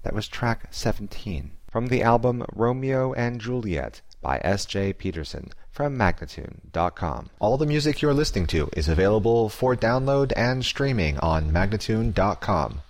That was track 17 from the album Romeo and Juliet by S.J. Peterson from Magnatune.com. All the music you're listening to is available for download and streaming on Magnatune.com.